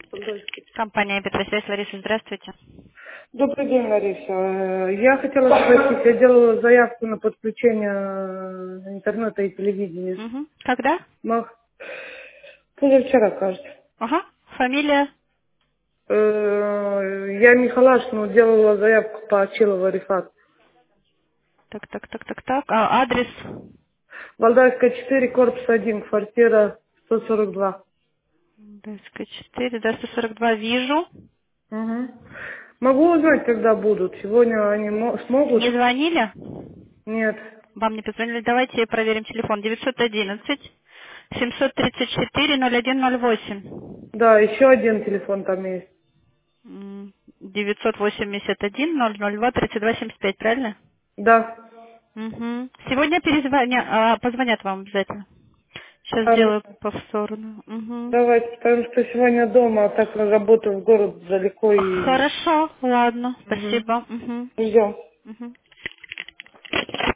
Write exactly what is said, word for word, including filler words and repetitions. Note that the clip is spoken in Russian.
Подольский. Компания «Петросвязь», Лариса, здравствуйте. Добрый день, Лариса. Э, Я хотела спросить, я делала заявку на подключение э, интернета и телевидения. Угу. Когда? Мах. Позавчера, кажется. Ага. Фамилия? Э, Я Михалаш, но делала заявку по Achilova Рифат. Так, так, так, так, так. А, адрес? Валдайская четыре, корпус один, квартира сто сорок два. Дальская четыре, да, сто сорок два вижу. Угу. Могу узнать, когда будут? Сегодня они мо- смогут? Не звонили? Нет. Вам не позвонили? Давайте проверим телефон. девятьсот одиннадцать семьсот тридцать четыре ноль один ноль восемь. Да, еще один телефон там есть. М, девятьсот восемьдесят один ноль ноль два тридцать два семьдесят пять, правильно? Да. Угу. Сегодня перезвонят, а, позвонят вам обязательно. Сейчас сделаю Хорошо. повторно. Угу. Давайте, потому что сегодня дома, а так как работаю в город далеко и... Хорошо, ладно, Мгм. спасибо. Угу. Ждем. Угу.